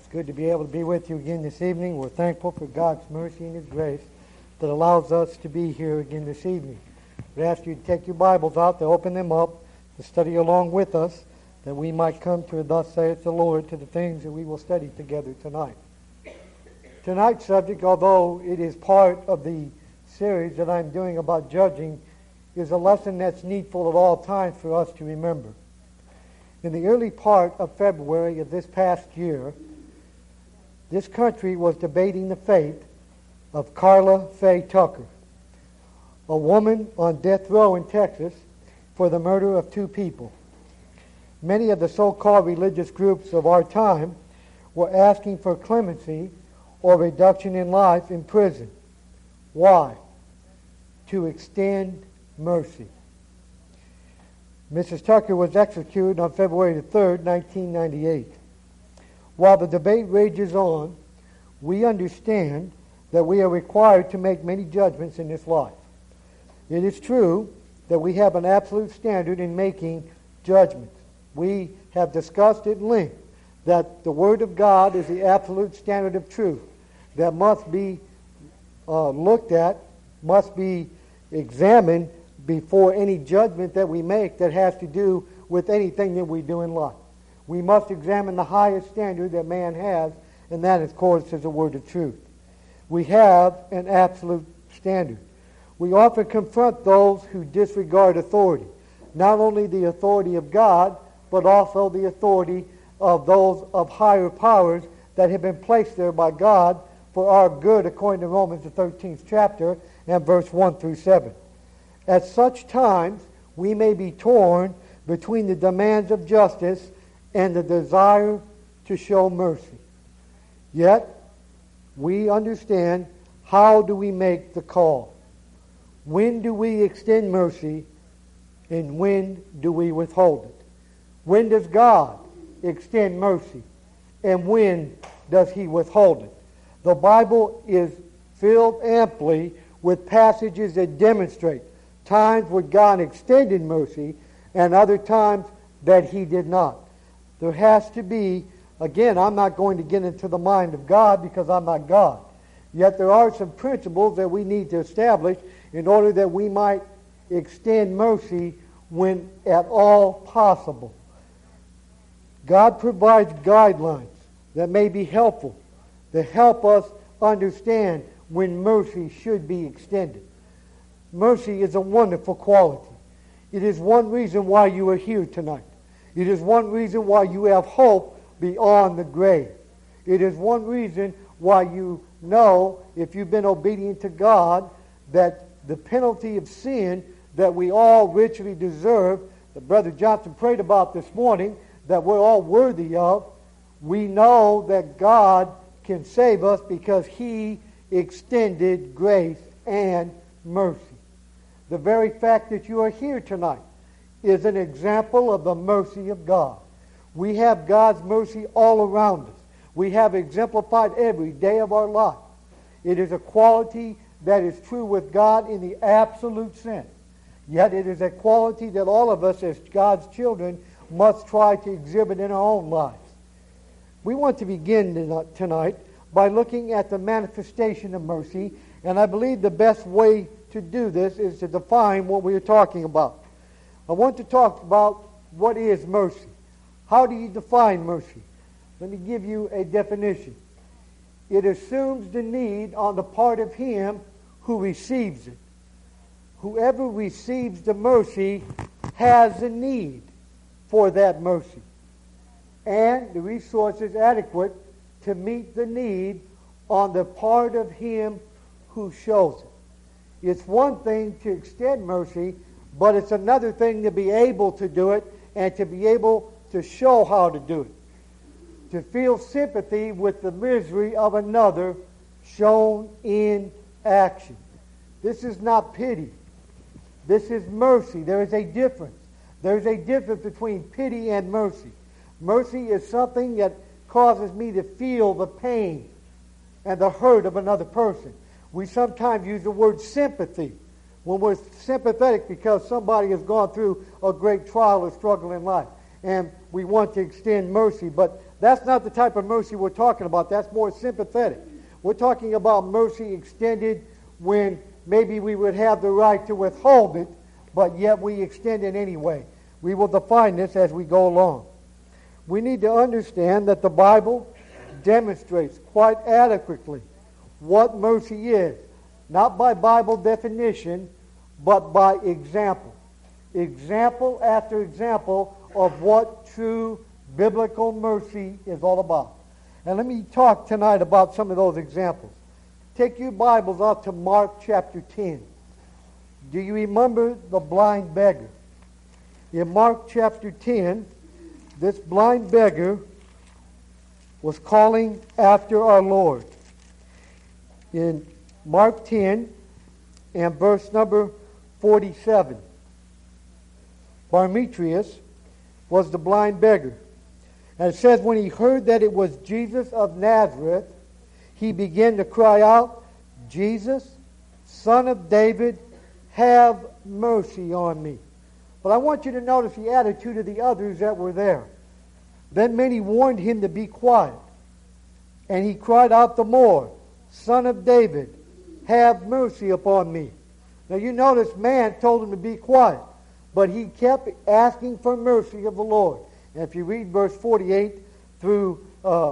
Good to be able to be with you again this evening. We're thankful for God's mercy and His grace that allows us to be here again this evening. We ask you to take your Bibles out, to open them up, to study along with us, that we might come to thus saith the Lord, to the things that we will study together tonight. Tonight's subject, although it is part of the series that I'm doing about judging, is a lesson that's needful at all times for us to remember. In the early part of February of this past year, this country was debating the fate of Karla Faye Tucker, a woman on death row in Texas for the murder of two people. Many of the so-called religious groups of our time were asking for clemency or reduction in life in prison. Why? To extend mercy. Mrs. Tucker was executed on February the 3rd, 1998. While the debate rages on, we understand that we are required to make many judgments in this life. It is true that we have an absolute standard in making judgments. We have discussed at length that the Word of God is the absolute standard of truth that must be looked at, must be examined before any judgment that we make that has to do with anything that we do in life. We must examine the highest standard that man has, and that, of course, is the word of truth. We have an absolute standard. We often confront those who disregard authority, not only the authority of God, but also the authority of those of higher powers that have been placed there by God for our good, according to Romans the 13th chapter and verse 1 through 7. At such times, we may be torn between the demands of justice and the desire to show mercy. Yet, we understand, how do we make the call? When do we extend mercy, and when do we withhold it? When does God extend mercy, and when does He withhold it? The Bible is filled amply with passages that demonstrate times where God extended mercy and other times that He did not. There has to be, again, I'm not going to get into the mind of God because I'm not God. Yet there are some principles that we need to establish in order that we might extend mercy when at all possible. God provides guidelines that may be helpful to help us understand when mercy should be extended. Mercy is a wonderful quality. It is one reason why you are here tonight. It is one reason why you have hope beyond the grave. It is one reason why you know, if you've been obedient to God, that the penalty of sin that we all richly deserve, that Brother Johnson prayed about this morning, that we're all worthy of, we know that God can save us because He extended grace and mercy. The very fact that you are here tonight is an example of the mercy of God. We have God's mercy all around us. We have exemplified every day of our life. It is a quality that is true with God in the absolute sense. Yet it is a quality that all of us as God's children must try to exhibit in our own lives. We want to begin tonight by looking at the manifestation of mercy, and I believe the best way to do this is to define what we are talking about. I want to talk about what is mercy. How do you define mercy? Let me give you a definition. It assumes the need on the part of him who receives it. Whoever receives the mercy has a need for that mercy, and the resources adequate to meet the need on the part of him who shows it. It's one thing to extend mercy, but it's another thing to be able to do it and to be able to show how to do it. To feel sympathy with the misery of another shown in action. This is not pity. This is mercy. There is a difference. There is a difference between pity and mercy. Mercy is something that causes me to feel the pain and the hurt of another person. We sometimes use the word sympathy when we're sympathetic because somebody has gone through a great trial or struggle in life. And we want to extend mercy, but That's not the type of mercy we're talking about. That's more sympathetic. We're talking about mercy extended when maybe we would have the right to withhold it, but yet we extend it anyway. We will define this as we go along. We need to understand that the Bible demonstrates quite adequately what mercy is, not by Bible definition, but by example. Example after example of what true biblical mercy is all about. And let me talk tonight about some of those examples. Take your Bibles out to Mark chapter 10. Do you remember the blind beggar? In Mark chapter 10, this blind beggar was calling after our Lord. In Mark 10 and verse number 47, Bartimaeus was the blind beggar. And it says, when he heard that it was Jesus of Nazareth, he began to cry out, Jesus, Son of David, have mercy on me. But I want you to notice the attitude of the others that were there. Then many warned him to be quiet. And he cried out the more, Son of David, have mercy upon me. Now you notice man told him to be quiet, but he kept asking for mercy of the Lord. And if you read verse 48 through,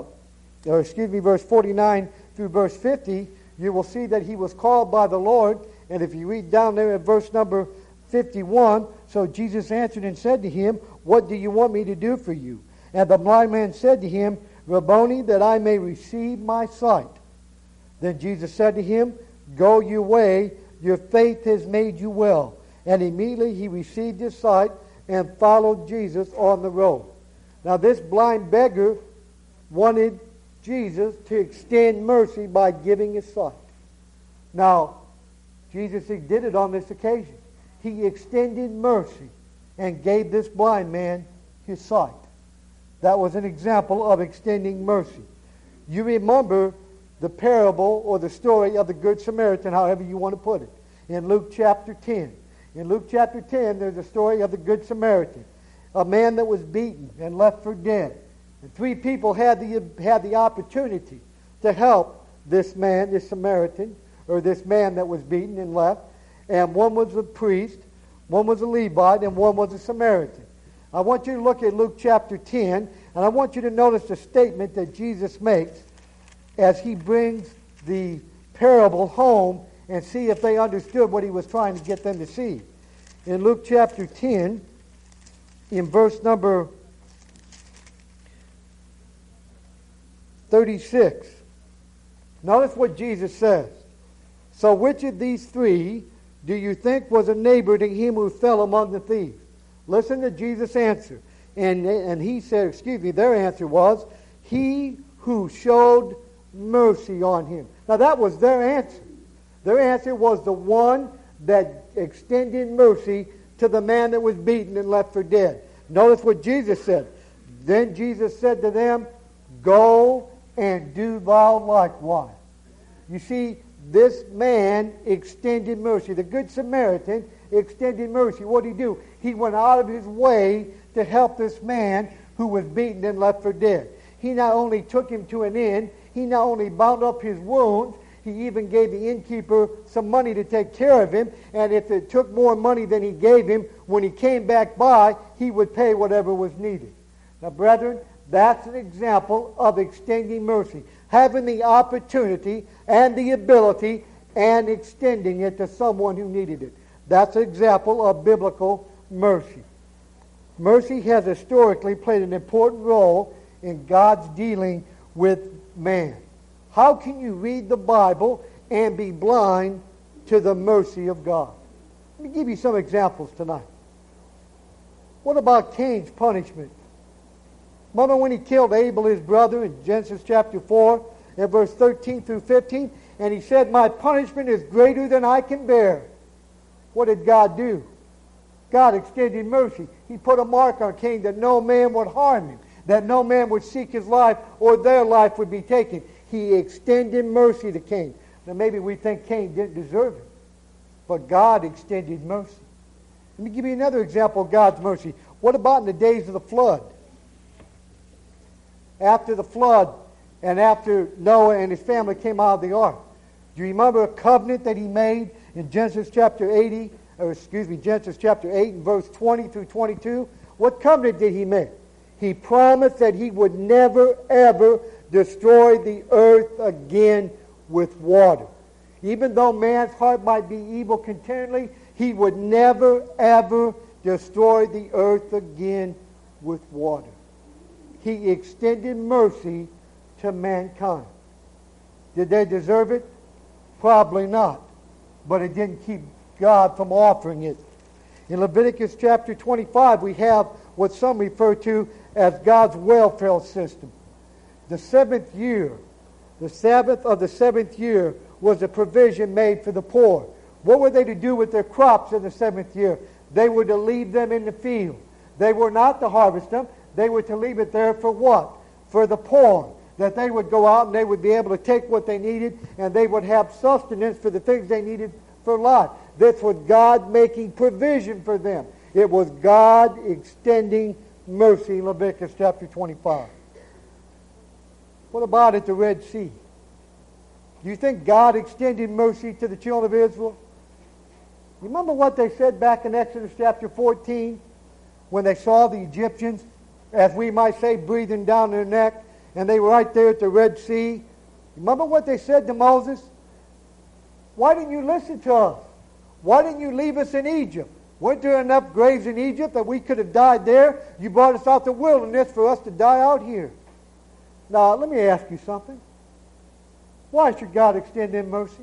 verse 49 through verse 50, you will see that he was called by the Lord. And if you read down there at verse number 51, so Jesus answered and said to him, what do you want me to do for you? And the blind man said to him, Rabboni, that I may receive my sight. Then Jesus said to him, go your way, your faith has made you well. And immediately he received his sight and followed Jesus on the road. Now this blind beggar wanted Jesus to extend mercy by giving his sight. Now, Jesus did it on this occasion. He extended mercy and gave this blind man his sight. That was an example of extending mercy. You remember the parable or the story of the Good Samaritan, however you want to put it, in Luke chapter 10. In Luke chapter 10, there's a story of the Good Samaritan, a man that was beaten and left for dead. And three people had the opportunity to help this man, this Samaritan, or this man that was beaten and left. And one was a priest, one was a Levite, and one was a Samaritan. I want you to look at Luke chapter 10, and I want you to notice the statement that Jesus makes as he brings the parable home and see if they understood what he was trying to get them to see. In Luke chapter 10, in verse number 36, notice what Jesus says. So which of these three do you think was a neighbor to him who fell among the thieves? Listen to Jesus' answer. And he said, their answer was, he who showed mercy on him. Now that was their answer. Their answer was the one that extended mercy to the man that was beaten and left for dead. Notice what Jesus said. Then Jesus said to them, go and do thou likewise. You see, this man extended mercy. The Good Samaritan extended mercy. What did he do? He went out of his way to help this man who was beaten and left for dead. He not only took him to an inn, he not only bound up his wounds, he even gave the innkeeper some money to take care of him, and if it took more money than he gave him, when he came back by, he would pay whatever was needed. Now, brethren, that's an example of extending mercy. Having the opportunity and the ability and extending it to someone who needed it. That's an example of biblical mercy. Mercy has historically played an important role in God's dealing with man. How can you read the Bible and be blind to the mercy of God? Let me give you some examples tonight. What about Cain's punishment? Remember when he killed Abel, his brother, in Genesis chapter 4, and verse 13 through 15? And he said, my punishment is greater than I can bear. What did God do? God extended mercy. He put a mark on Cain that no man would harm him, that no man would seek his life or their life would be taken. He extended mercy to Cain. Now maybe we think Cain didn't deserve it, but God extended mercy. Let me give you another example of God's mercy. What about in the days of the flood? after the flood and after Noah and his family came out of the ark. Do you remember a covenant that he made in Genesis chapter 8 and verse 20 through 22? What covenant did he make? He promised that he would never, ever destroy the earth again with water. Even though man's heart might be evil continually, he would never, ever destroy the earth again with water. He extended mercy to mankind. Did they deserve it? Probably not. But it didn't keep God from offering it. In Leviticus chapter 25, we have what some refer to as God's welfare system. The seventh year, the Sabbath of the seventh year, was a provision made for the poor. What were they to do with their crops in the seventh year? They were to leave them in the field. They were not to harvest them. They were to leave it there for what? For the poor. That they would go out and they would be able to take what they needed and they would have sustenance for the things they needed for life. This was God making provision for them. It was God extending mercy in Leviticus chapter 25. What about at the Red Sea? Do you think God extended mercy to the children of Israel? Remember what they said back in Exodus chapter 14 when they saw the Egyptians, as we might say, breathing down their neck, and they were right there at the Red Sea? Remember what they said to Moses? Why didn't you listen to us? Why didn't you leave us in Egypt? Weren't there enough graves in Egypt that we could have died there? You brought us out the wilderness for us to die out here. Now, let me ask you something. Why should God extend them mercy?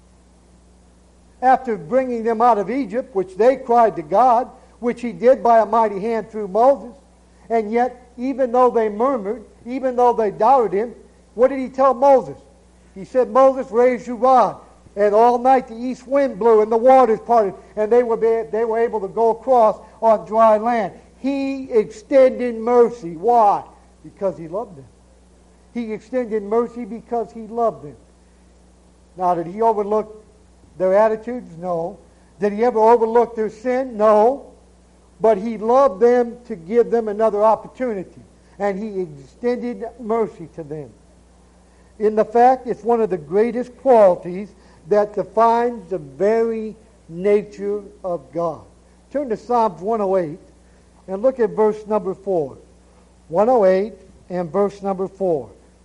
After bringing them out of Egypt, which they cried to God, which he did by a mighty hand through Moses, and yet, even though they murmured, even though they doubted him, what did he tell Moses? He said, Moses, raise your rod. And all night the east wind blew and the waters parted, and they were able to go across on dry land. He extended mercy. Why? Because he loved them. He extended mercy because he loved them. Now, did he overlook their attitudes? No. Did he ever overlook their sin? No. But he loved them to give them another opportunity. And he extended mercy to them. In the fact, it's one of the greatest qualities that defines the very nature of God. Turn to Psalms 108 and look at verse number 4. 108 and verse number 4.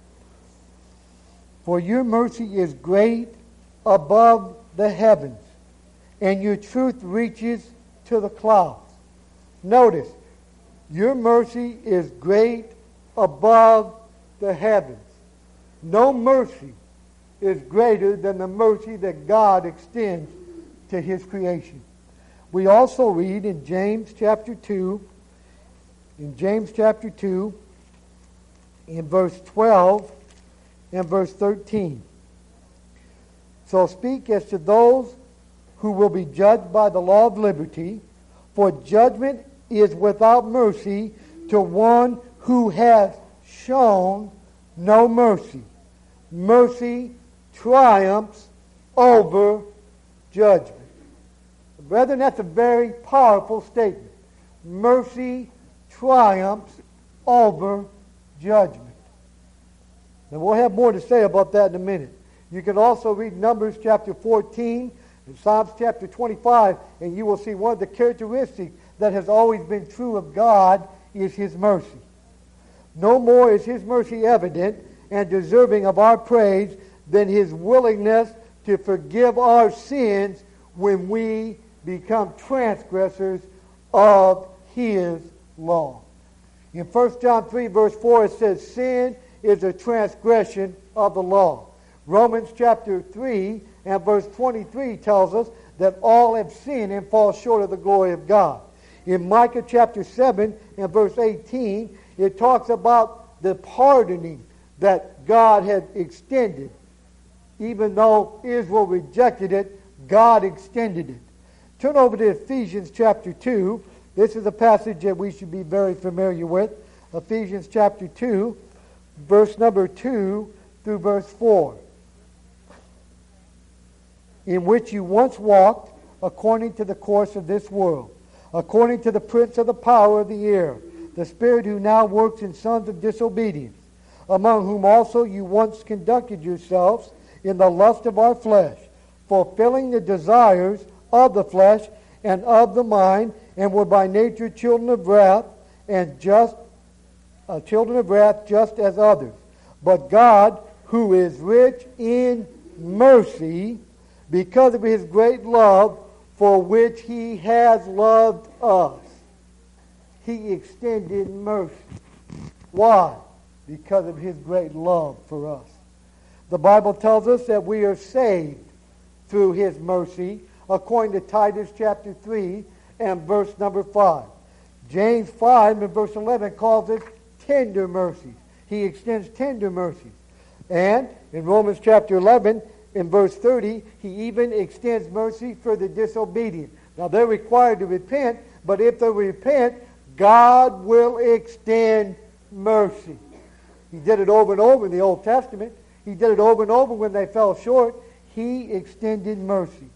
For your mercy is great above the heavens, and your truth reaches to the clouds. Notice, your mercy is great above the heavens. No mercy is greater than the mercy that God extends to his creation. We also read in James chapter 2, in verse 12 and verse 13. So speak as to those who will be judged by the law of liberty, for judgment is without mercy to one who has shown no mercy. Mercy triumphs over judgment. Brethren, that's a very powerful statement. Mercy triumphs over judgment. And we'll have more to say about that in a minute. You can also read Numbers chapter 14 and Psalms chapter 25, and you will see one of the characteristics that has always been true of God is his mercy. No more is his mercy evident and deserving of our praise than his willingness to forgive our sins when we become transgressors of his law. In 1 John 3 verse 4 it says, sin is a transgression of the law. Romans chapter 3 and verse 23 tells us that all have sinned and fall short of the glory of God. In Micah chapter 7 and verse 18, it talks about the pardoning that God had extended. Even though Israel rejected it, God extended it. Turn over to Ephesians chapter 2. This is a passage that we should be very familiar with. Ephesians chapter 2, verse number 2 through verse 4. In which you once walked according to the course of this world, according to the prince of the power of the air, the spirit who now works in sons of disobedience, among whom also you once conducted yourselves in the lust of our flesh, fulfilling the desires of the flesh and of the mind, and were by nature children of wrath, just as others. But God, who is rich in mercy, because of his great love for which he has loved us, he extended mercy. Why? Because of his great love for us. The Bible tells us that we are saved through his mercy, according to Titus chapter 3 and verse number 5. James 5 and verse 11 calls it tender mercies. He extends tender mercies. And in Romans chapter 11, in verse 30, he even extends mercy for the disobedient. Now, they're required to repent, but if they repent, God will extend mercy. He did it over and over in the Old Testament. He did it over and over when they fell short. He extended mercy.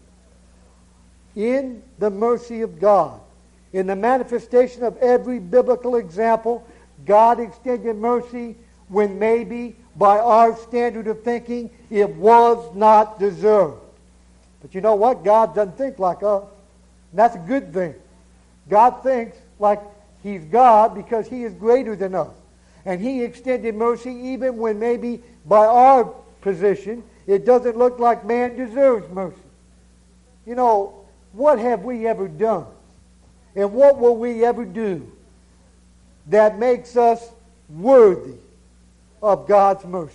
In the mercy of God, in the manifestation of every biblical example, God extended mercy when maybe by our standard of thinking it was not deserved. But you know what? God doesn't think like us. And that's a good thing. God thinks like he's God because he is greater than us. And he extended mercy even when maybe by our position it doesn't look like man deserves mercy. You know, what have we ever done? And what will we ever do that makes us worthy of God's mercy?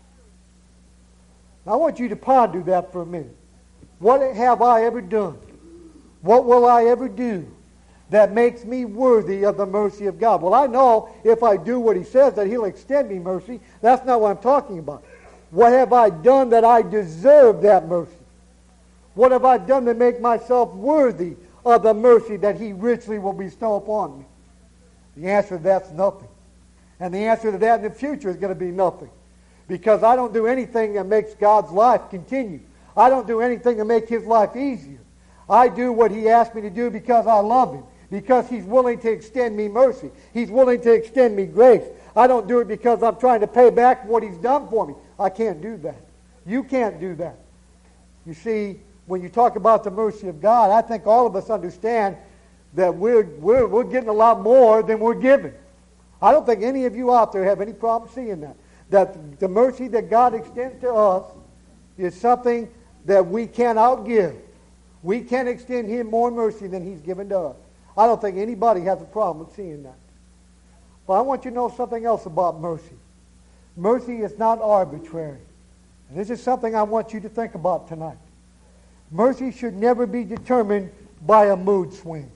Now, I want you to ponder that for a minute. What have I ever done? What will I ever do that makes me worthy of the mercy of God? Well, I know if I do what he says that he'll extend me mercy. That's not what I'm talking about. What have I done that I deserve that mercy? What have I done to make myself worthy of the mercy that he richly will bestow upon me? The answer to that's nothing. And the answer to that in the future is going to be nothing. Because I don't do anything that makes God's life continue. I don't do anything to make his life easier. I do what he asked me to do because I love him. Because he's willing to extend me mercy. He's willing to extend me grace. I don't do it because I'm trying to pay back what he's done for me. I can't do that. You can't do that. You see, when you talk about the mercy of God, I think all of us understand that we're getting a lot more than we're giving. I don't think any of you out there have any problem seeing that. That the mercy that God extends to us is something that we can't outgive. We can't extend him more mercy than he's given to us. I don't think anybody has a problem with seeing that. But I want you to know something else about mercy. Mercy is not arbitrary. And this is something I want you to think about tonight. Mercy should never be determined by a mood swing.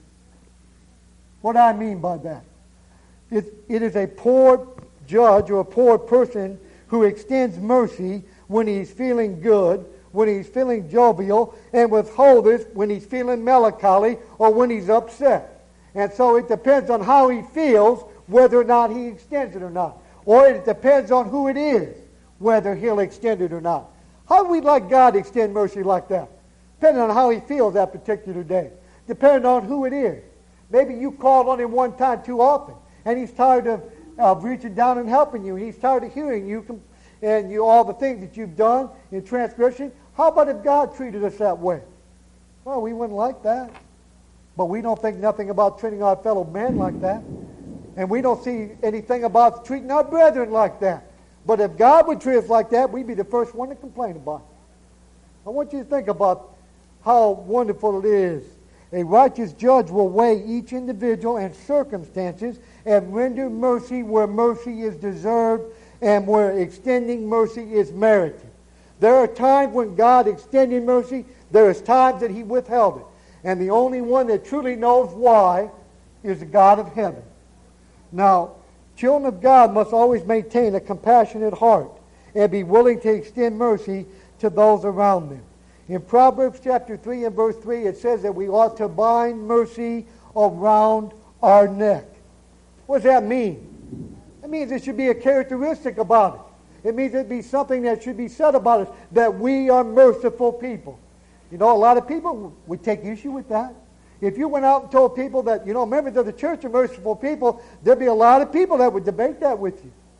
What do I mean by that? It is a poor judge or a poor person who extends mercy when he's feeling good, when he's feeling jovial, and withholds it when he's feeling melancholy or when he's upset. And so it depends on how he feels whether or not he extends it or not. Or it depends on who it is whether he'll extend it or not. How do we like God to extend mercy like that? Depending on how he feels that particular day. Depending on who it is. Maybe you called on him one time too often, and he's tired of reaching down and helping you. He's tired of hearing you and all the things that you've done in transgression. How about if God treated us that way? Well, we wouldn't like that. But we don't think nothing about treating our fellow men like that. And we don't see anything about treating our brethren like that. But if God would treat us like that, we'd be the first one to complain about it. I want you to think about how wonderful it is. A righteous judge will weigh each individual and circumstances and render mercy where mercy is deserved and where extending mercy is merited. There are times when God extended mercy. There is times that he withheld it. And the only one that truly knows why is the God of heaven. Now, children of God must always maintain a compassionate heart and be willing to extend mercy to those around them. In Proverbs chapter 3 and verse 3, it says that we ought to bind mercy around our neck. What does that mean? It means it should be a characteristic about it. It means it be something that should be said about us, that we are merciful people. You know, a lot of people would take issue with that. If you went out and told people that, members of the church are merciful people, there'd be a lot of people that would debate that with you.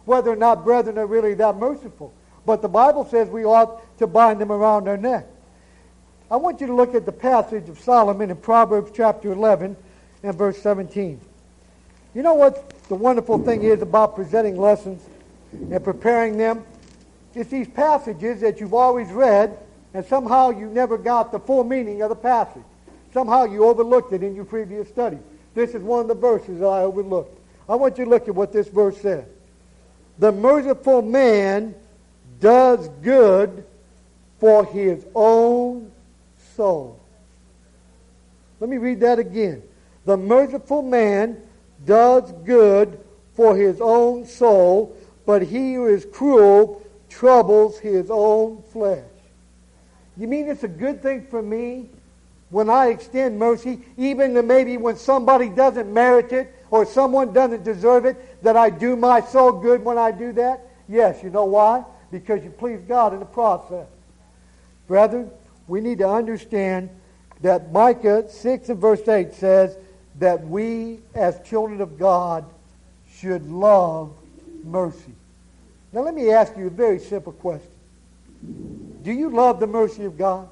whether or not brethren are really that merciful. But the Bible says we ought to bind them around our neck. I want you to look at the passage of Solomon in Proverbs chapter 11 and verse 17. You know what the wonderful thing is about presenting lessons and preparing them? It's these passages that you've always read, and somehow you never got the full meaning of the passage. Somehow you overlooked it in your previous study. This is one of the verses that I overlooked. I want you to look at what this verse says. The merciful man does good for his own soul. Let me read that again. The merciful man does good for his own soul, but he who is cruel troubles his own flesh. You mean it's a good thing for me when I extend mercy, even maybe when somebody doesn't merit it or someone doesn't deserve it, that I do my soul good when I do that? Yes, you know why? Because you please God in the process. Brethren, we need to understand that Micah 6 and verse 8 says that we as children of God should love mercy. Now let me ask you a very simple question. Do you love the mercy of God?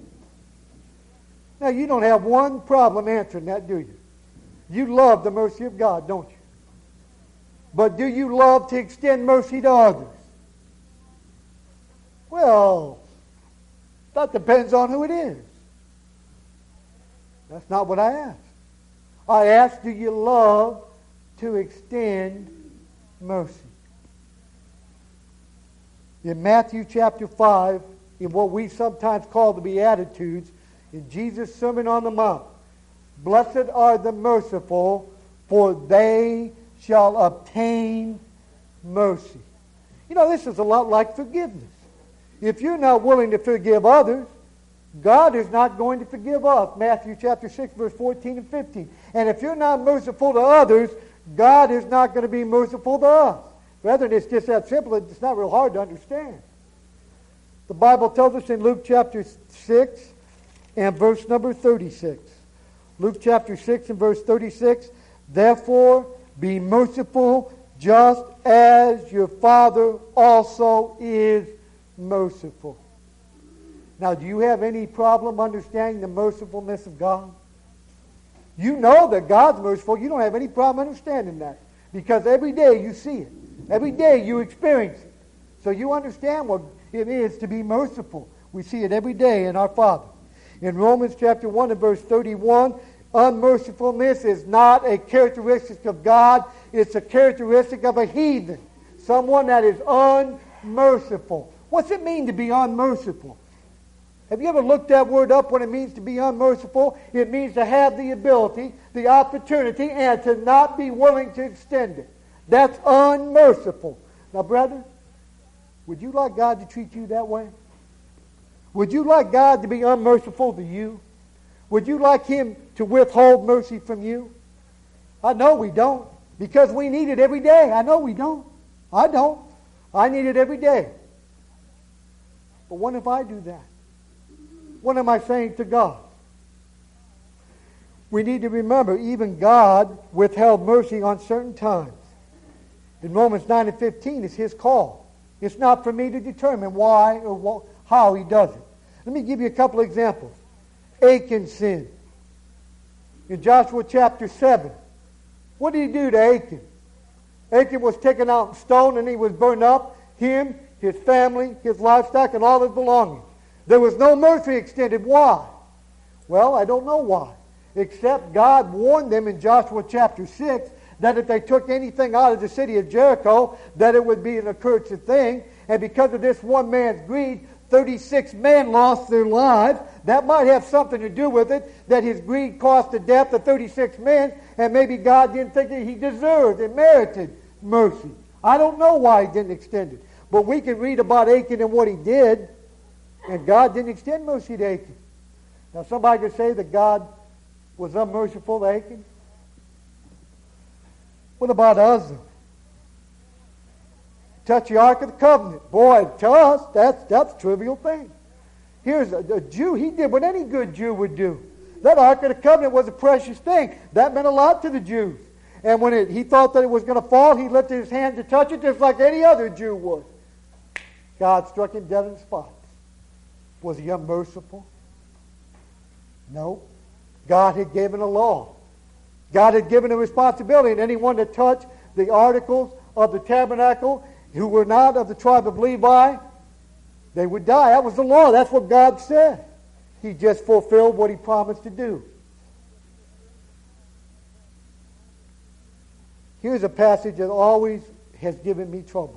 Now you don't have one problem answering that, do you? You love the mercy of God, don't you? But do you love to extend mercy to others? Well, that depends on who it is. That's not what I asked. I asked, do you love to extend mercy? In Matthew chapter 5, in what we sometimes call the Beatitudes, in Jesus' Sermon on the Mount, blessed are the merciful, for they shall obtain mercy. You know, this is a lot like forgiveness. If you're not willing to forgive others, God is not going to forgive us. Matthew chapter 6, verse 14 and 15. And if you're not merciful to others, God is not going to be merciful to us. Brethren, it's just that simple. It's not real hard to understand. The Bible tells us in Luke chapter 6 and verse number 36. Luke chapter 6 and verse 36. Therefore, be merciful just as your Father also is merciful. Now, do you have any problem understanding the mercifulness of God? You know that God's merciful. You don't have any problem understanding that. Because every day you see it. Every day you experience it. So you understand what it is to be merciful. We see it every day in our Father. In Romans chapter 1 and verse 31, unmercifulness is not a characteristic of God. It's a characteristic of a heathen. Someone that is unmerciful. What's it mean to be unmerciful? Have you ever looked that word up, what it means to be unmerciful? It means to have the ability, the opportunity, and to not be willing to extend it. That's unmerciful. Now, brother, would you like God to treat you that way? Would you like God to be unmerciful to you? Would you like Him to withhold mercy from you? I know we don't, because we need it every day. I know we don't. I don't. I need it every day. But what if I do that? What am I saying to God? We need to remember, even God withheld mercy on certain times. In Romans 9 and 15, it's His call. It's not for me to determine why or how He does it. Let me give you a couple examples. Achan sinned. In Joshua chapter 7, what did he do to Achan? Achan was taken out and stoned and he was burned up. Him, his family, his livestock, and all his belongings. There was no mercy extended. Why? Well, I don't know why. Except God warned them in Joshua chapter 6 that if they took anything out of the city of Jericho, that it would be an accursed thing. And because of this one man's greed, 36 men lost their lives. That might have something to do with it, that his greed cost the death of 36 men, and maybe God didn't think that he deserved and merited mercy. I don't know why He didn't extend it. But we can read about Achan and what he did, and God didn't extend mercy to Achan. Now somebody could say that God was unmerciful to Achan. What about Uzzah? Touch the Ark of the Covenant. Boy, to us, that's a trivial thing. Here's a Jew. He did what any good Jew would do. That Ark of the Covenant was a precious thing. That meant a lot to the Jews. And when he thought that it was going to fall, he lifted his hand to touch it just like any other Jew would. God struck him dead in the spot. Was he unmerciful? No. God had given a law. God had given a responsibility, and anyone that touched the articles of the tabernacle who were not of the tribe of Levi, they would die. That was the law. That's what God said. He just fulfilled what he promised to do. Here's a passage that always has given me trouble.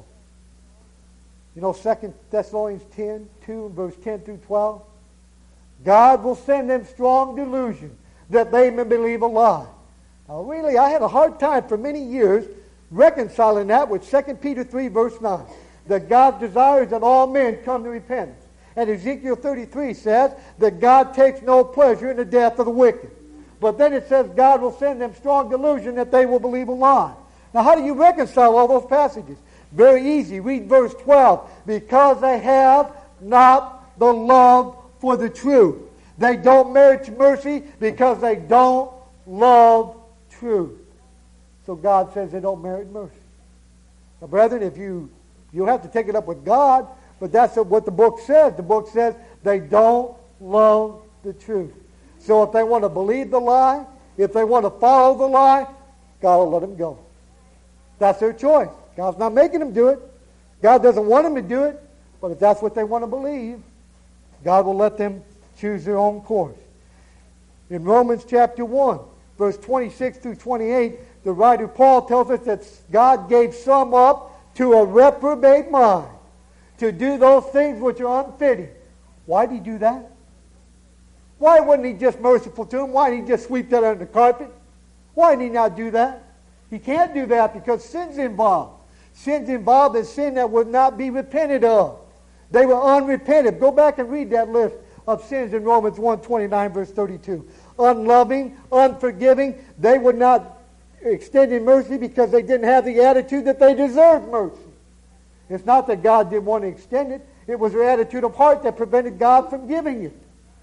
You know, 2 Thessalonians 2, verse 10 through 12. God will send them strong delusion that they may believe a lie. Now, really, I had a hard time for many years reconciling that with 2 Peter 3, verse 9. That God desires that all men come to repentance. And Ezekiel 33 says that God takes no pleasure in the death of the wicked. But then it says God will send them strong delusion that they will believe a lie. Now, how do you reconcile all those passages? Very easy. Read verse 12. Because they have not the love for the truth. They don't merit mercy because they don't love truth. So God says they don't merit mercy. Now, brethren, if you'll have to take it up with God, but that's what the book says. The book says they don't love the truth. So if they want to believe the lie, if they want to follow the lie, God will let them go. That's their choice. God's not making them do it. God doesn't want them to do it. But if that's what they want to believe, God will let them choose their own course. In Romans chapter 1, verse 26 through 28, the writer Paul tells us that God gave some up to a reprobate mind to do those things which are unfitting. Why did he do that? Why wasn't he just merciful to him? Why didn't he just sweep that under the carpet? Why did he not do that? He can't do that because sin's involved. Sin's involved is sin that would not be repented of. They were unrepentant. Go back and read that list of sins in Romans 1:29, verse 32. Unloving, unforgiving. They would not extend in mercy because they didn't have the attitude that they deserved mercy. It's not that God didn't want to extend it. It was their attitude of heart that prevented God from giving it.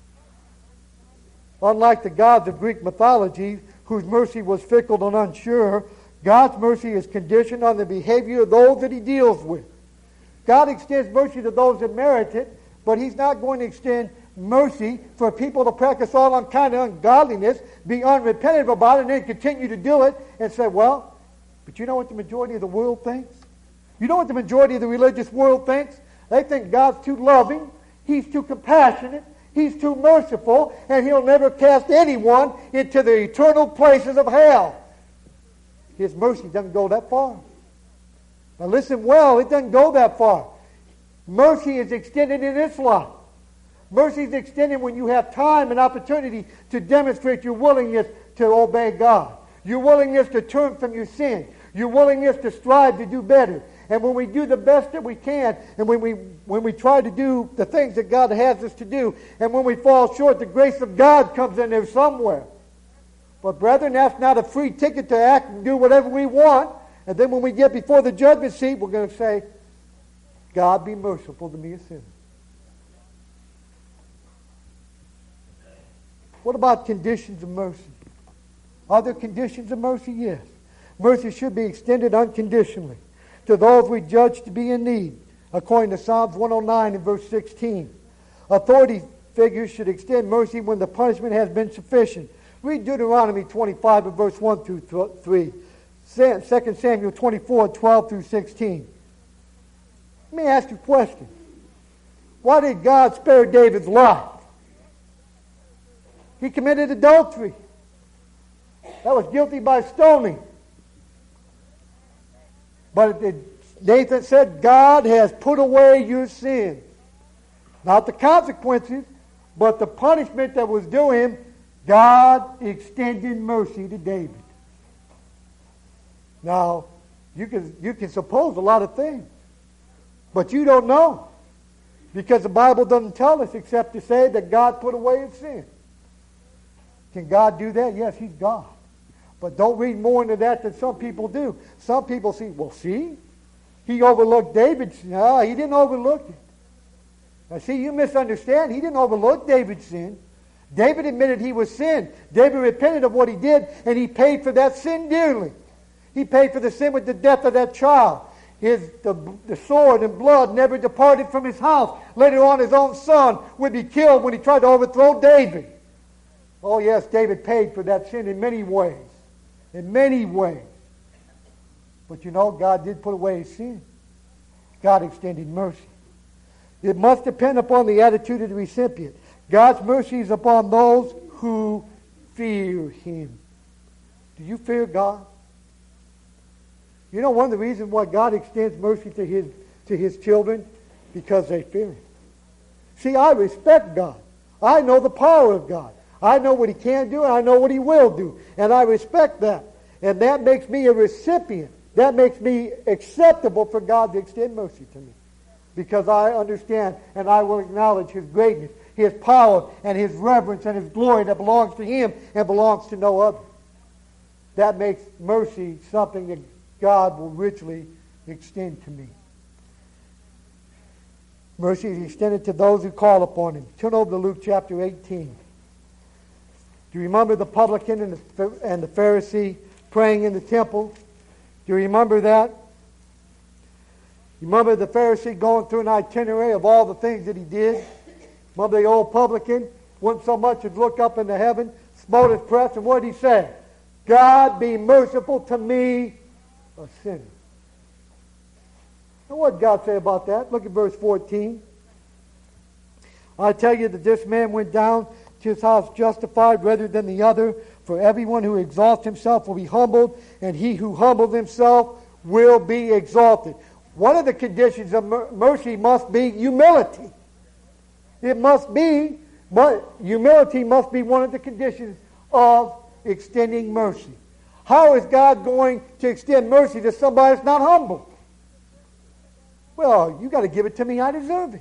Unlike the gods of Greek mythology, whose mercy was fickle and unsure, God's mercy is conditioned on the behavior of those that he deals with. God extends mercy to those that merit it, but he's not going to extend mercy for people to practice all kind of ungodliness, be unrepentant about it, and then continue to do it and say, well, but you know what the majority of the world thinks? You know what the majority of the religious world thinks? They think God's too loving, he's too compassionate, he's too merciful, and he'll never cast anyone into the eternal places of hell. His mercy doesn't go that far. Now listen well, it doesn't go that far. Mercy is extended in this life. Mercy is extended when you have time and opportunity to demonstrate your willingness to obey God. Your willingness to turn from your sin. Your willingness to strive to do better. And when we do the best that we can, and when we try to do the things that God has us to do, and when we fall short, the grace of God comes in there somewhere. But brethren, that's not a free ticket to act and do whatever we want. And then when we get before the judgment seat, we're going to say, God be merciful to me, a sinner. What about conditions of mercy? Are there conditions of mercy? Yes. Mercy should be extended unconditionally to those we judge to be in need, according to Psalms 109 and verse 16. Authority figures should extend mercy when the punishment has been sufficient. Read Deuteronomy 25 and verse 1 through 3. 2 Samuel 24, 12 through 16. Let me ask you a question. Why did God spare David's life? He committed adultery. That was guilty by stoning. But Nathan said, God has put away your sin. Not the consequences, but the punishment that was due him. God extended mercy to David. Now, you can suppose a lot of things, but you don't know. Because the Bible doesn't tell us except to say that God put away his sin. Can God do that? Yes, he's God. But don't read more into that than some people do. Some people see, he overlooked David's sin. No, he didn't overlook it. Now see, you misunderstand. He didn't overlook David's sin. David admitted he was sin. David repented of what he did, and he paid for that sin dearly. He paid for the sin with the death of that child. The sword and blood never departed from his house. Later on, his own son would be killed when he tried to overthrow David. Oh yes, David paid for that sin in many ways. In many ways. But you know, God did put away his sin. God extended mercy. It must depend upon the attitude of the recipient. God's mercy is upon those who fear him. Do you fear God? You know, one of the reasons why God extends mercy to his children? Because they fear him. See, I respect God. I know the power of God. I know what he can do, and I know what he will do. And I respect that. And that makes me a recipient. That makes me acceptable for God to extend mercy to me. Because I understand and I will acknowledge his greatness, his power, and his reverence, and his glory that belongs to him and belongs to no other. That makes mercy something that God will richly extend to me. Mercy is extended to those who call upon him. Turn over to Luke chapter 18. Do you remember the publican and the Pharisee praying in the temple? Do you remember that? You remember the Pharisee going through an itinerary of all the things that he did? Remember the old publican? Wouldn't so much as look up into heaven, smote his breast, and what did he say? God be merciful to me, a sinner. And what did God say about that? Look at verse 14. I tell you that this man went down to his house justified rather than the other. For everyone who exalts himself will be humbled, and he who humbles himself will be exalted. One of the conditions of mercy must be humility. It must be, but humility must be one of the conditions of extending mercy. How is God going to extend mercy to somebody that's not humble? Well, you got to give it to me. I deserve it.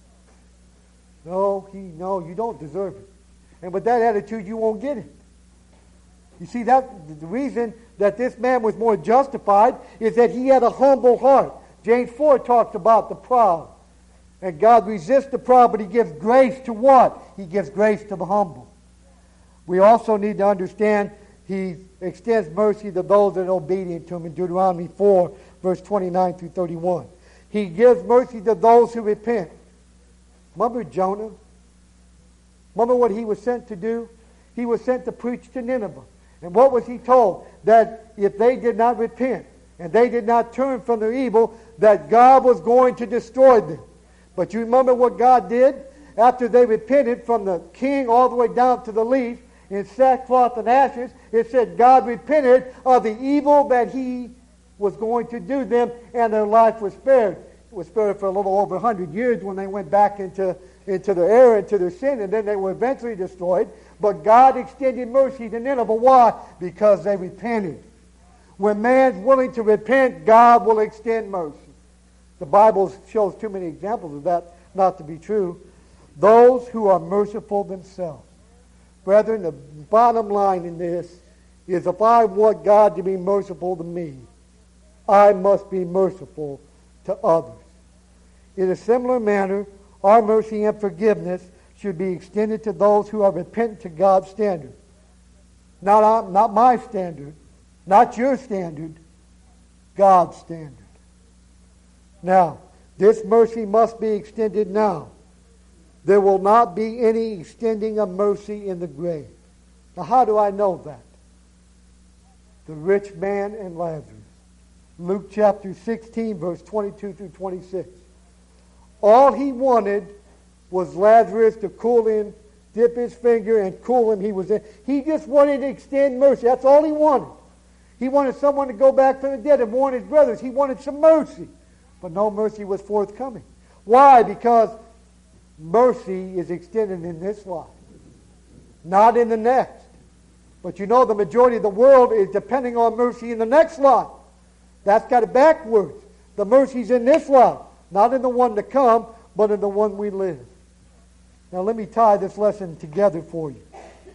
No, you don't deserve it. And with that attitude, you won't get it. You see, that the reason that this man was more justified is that he had a humble heart. James 4 talks about the proud. And God resists the proud, but he gives grace to what? He gives grace to the humble. We also need to understand he extends mercy to those that are obedient to him in Deuteronomy 4, verse 29 through 31. He gives mercy to those who repent. Remember Jonah? Remember what he was sent to do? He was sent to preach to Nineveh. And what was he told? That if they did not repent and they did not turn from their evil, that God was going to destroy them. But you remember what God did? After they repented, from the king all the way down to the least, in sackcloth and ashes, it said God repented of the evil that he was going to do them, and their life was spared. It was spared for a little over 100 years when they went back into their error, into their sin, and then they were eventually destroyed. But God extended mercy to Nineveh. Why? Because they repented. When man's willing to repent, God will extend mercy. The Bible shows too many examples of that not to be true. Those who are merciful themselves. Brethren, the bottom line in this is if I want God to be merciful to me, I must be merciful to others. In a similar manner, our mercy and forgiveness should be extended to those who are repentant to God's standard. Not my standard, not your standard, God's standard. Now, this mercy must be extended now. There will not be any extending of mercy in the grave. Now, how do I know that? The rich man and Lazarus. Luke chapter 16, verse 22 through 26. All he wanted was Lazarus to cool him, dip his finger and cool him. He just wanted to extend mercy. That's all he wanted. He wanted someone to go back from the dead and warn his brothers. He wanted some mercy. But no mercy was forthcoming. Why? Because mercy is extended in this life, not in the next. But you know the majority of the world is depending on mercy in the next life. That's got it backwards. The mercy's in this life, not in the one to come, but in the one we live. Now let me tie this lesson together for you.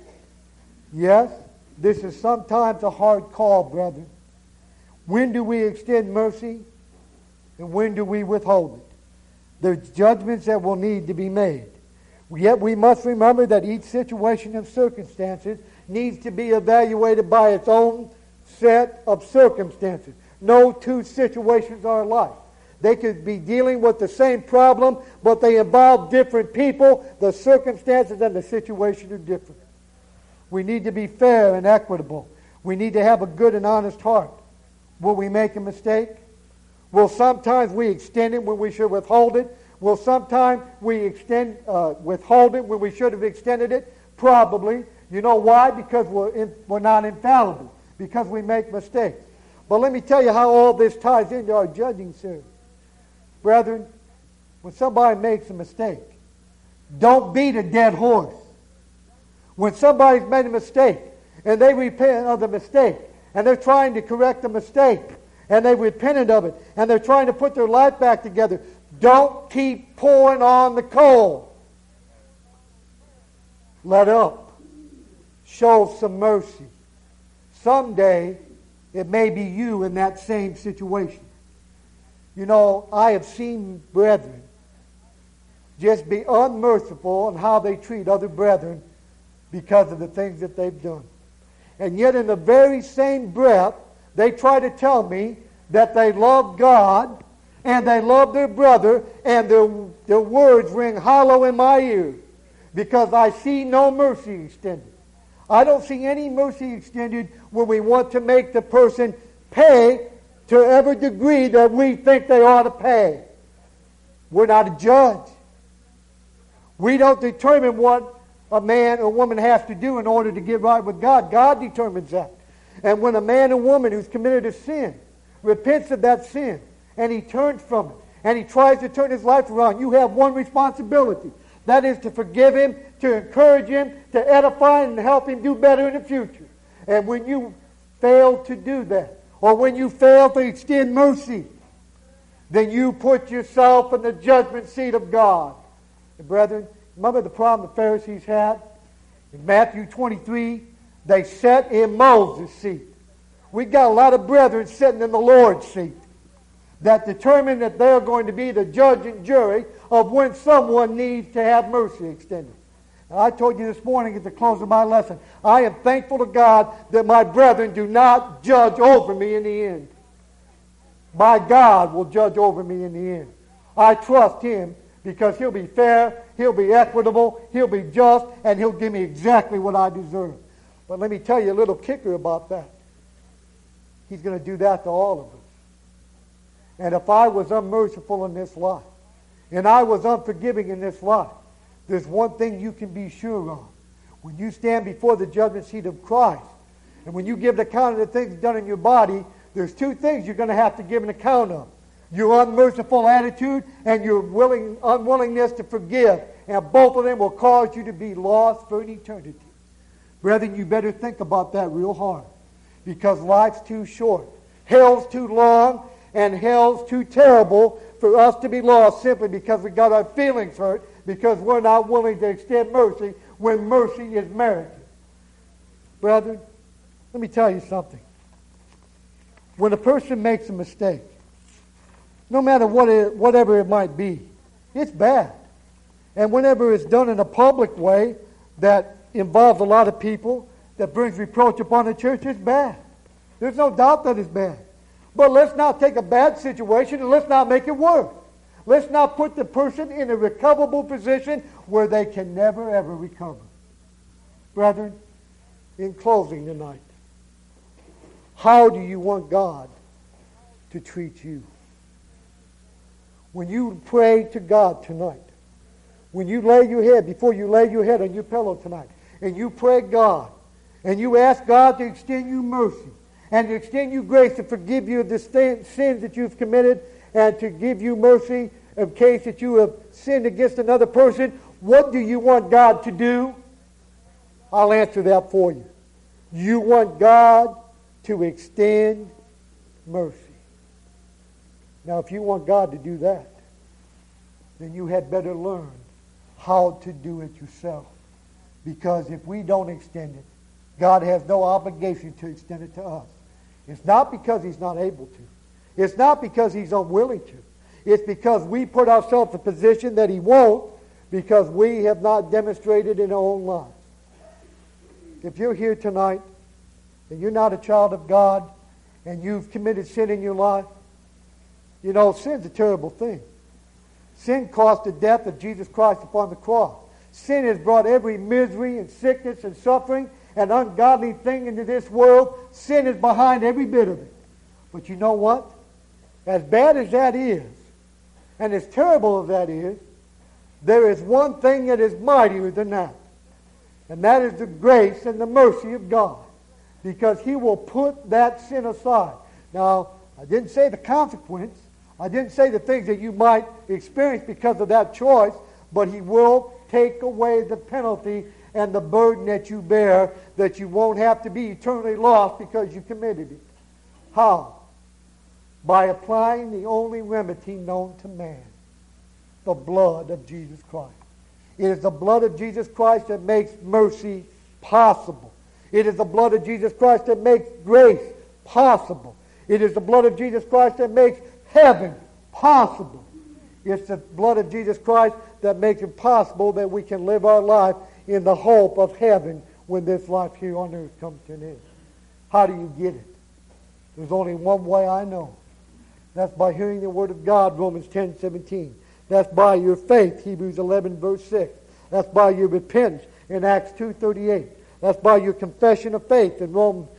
Yes, this is sometimes a hard call, brethren. When do we extend mercy? And when do we withhold it? There's judgments that will need to be made. Yet we must remember that each situation and circumstances needs to be evaluated by its own set of circumstances. No two situations are alike. They could be dealing with the same problem, but they involve different people. The circumstances and the situation are different. We need to be fair and equitable. We need to have a good and honest heart. Will we make a mistake? Will sometimes we extend it when we should withhold it? Will sometimes we withhold it when we should have extended it? Probably. You know why? Because we're not infallible. Because we make mistakes. But let me tell you how all this ties into our judging service. Brethren, when somebody makes a mistake, don't beat a dead horse. When somebody's made a mistake and they repent of the mistake and they're trying to correct the mistake and they repented of it and they're trying to put their life back together, don't keep pouring on the coal. Let up. Show some mercy. Someday, it may be you in that same situation. You know, I have seen brethren just be unmerciful in how they treat other brethren because of the things that they've done. And yet in the very same breath, they try to tell me that they love God and they love their brother, and their words ring hollow in my ears because I see no mercy extended. I don't see any mercy extended when we want to make the person pay to every degree that we think they ought to pay. We're not a judge. We don't determine what a man or woman has to do in order to get right with God. God determines that. And when a man or woman who's committed a sin repents of that sin and he turns from it and he tries to turn his life around, you have one responsibility. That is to forgive him, to encourage him, to edify and help him do better in the future. And when you fail to do that, or when you fail to extend mercy, then you put yourself in the judgment seat of God. And brethren, remember the problem the Pharisees had? In Matthew 23, they sat in Moses' seat. We got a lot of brethren sitting in the Lord's seat that determine that they're going to be the judge and jury of when someone needs to have mercy extended. Now, I told you this morning at the close of my lesson, I am thankful to God that my brethren do not judge over me in the end. My God will judge over me in the end. I trust Him because He'll be fair, He'll be equitable, He'll be just, and He'll give me exactly what I deserve. But let me tell you a little kicker about that. He's going to do that to all of us. And if I was unmerciful in this life, and I was unforgiving in this life, there's one thing you can be sure of. When you stand before the judgment seat of Christ, and when you give an account of the things done in your body, there's two things you're going to have to give an account of. Your unmerciful attitude and your unwillingness to forgive. And both of them will cause you to be lost for an eternity. Brethren, you better think about that real hard. Because life's too short. Hell's too long. And hell's too terrible for us to be lost simply because we got our feelings hurt, because we're not willing to extend mercy when mercy is merited. Brethren, let me tell you something. When a person makes a mistake, no matter whatever it might be, it's bad. And whenever it's done in a public way that involves a lot of people, that brings reproach upon the church, it's bad. There's no doubt that it's bad. But let's not take a bad situation and let's not make it worse. Let's not put the person in a recoverable position where they can never, ever recover. Brethren, in closing tonight, how do you want God to treat you? When you pray to God tonight, when you lay your head, before you lay your head on your pillow tonight, and you pray God, and you ask God to extend you mercy, and to extend you grace to forgive you of the sins that you've committed, and to give you mercy in case that you have sinned against another person, what do you want God to do? I'll answer that for you. You want God to extend mercy. Now, if you want God to do that, then you had better learn how to do it yourself. Because if we don't extend it, God has no obligation to extend it to us. It's not because He's not able to. It's not because He's unwilling to. It's because we put ourselves in a position that He won't, because we have not demonstrated in our own lives. If you're here tonight and you're not a child of God, and you've committed sin in your life, you know, sin's a terrible thing. Sin caused the death of Jesus Christ upon the cross. Sin has brought every misery and sickness and suffering and ungodly thing into this world. Sin is behind every bit of it. But you know what? As bad as that is, and as terrible as that is, there is one thing that is mightier than that. And that is the grace and the mercy of God. Because He will put that sin aside. Now, I didn't say the consequence. I didn't say the things that you might experience because of that choice. But He will take away the penalty and the burden that you bear, that you won't have to be eternally lost because you committed it. How? By applying the only remedy known to man, the blood of Jesus Christ. It is the blood of Jesus Christ that makes mercy possible. It is the blood of Jesus Christ that makes grace possible. It is the blood of Jesus Christ that makes heaven possible. It's the blood of Jesus Christ that makes it possible that we can live our life in the hope of heaven when this life here on earth comes to an end. How do you get it? There's only one way I know. That's by hearing the Word of God, Romans 10:17. That's by your faith, Hebrews 11, verse 6. That's by your repentance in Acts 2:38. That's by your confession of faith in Romans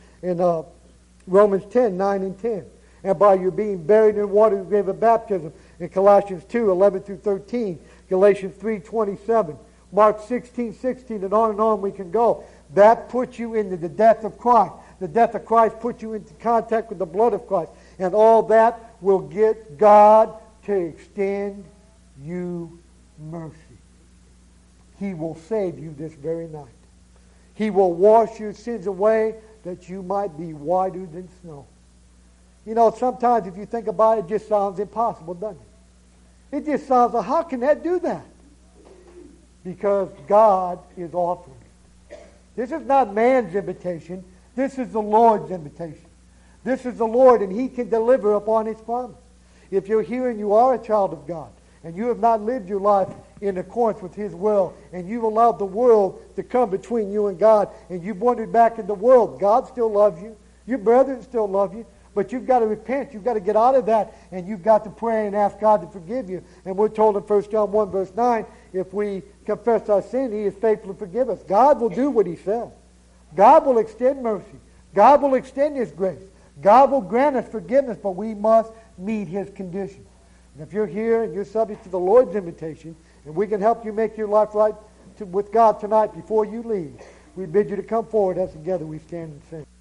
10, 9 and 10. And by your being buried in water in the grave of baptism in Colossians 2, 11 through 13, Galatians 3, 27, Mark 16, 16, and on we can go. That puts you into the death of Christ. The death of Christ puts you into contact with the blood of Christ. And all that will get God to extend you mercy. He will save you this very night. He will wash your sins away that you might be whiter than snow. You know, sometimes if you think about it, it just sounds impossible, doesn't it? It just sounds like, how can that do that? Because God is offering it. This is not man's invitation. This is the Lord's invitation. This is the Lord, and He can deliver upon His promise. If you're here and you are a child of God, and you have not lived your life in accordance with His will, and you've allowed the world to come between you and God, and you've wandered back in the world, God still loves you. Your brethren still love you. But you've got to repent. You've got to get out of that, and you've got to pray and ask God to forgive you. And we're told in 1 John 1, verse 9, if we confess our sin, He is faithful to forgive us. God will do what He says. God will extend mercy. God will extend His grace. God will grant us forgiveness, but we must meet His conditions. And if you're here and you're subject to the Lord's invitation, and we can help you make your life right with God tonight before you leave, we bid you to come forward as together we stand and sing.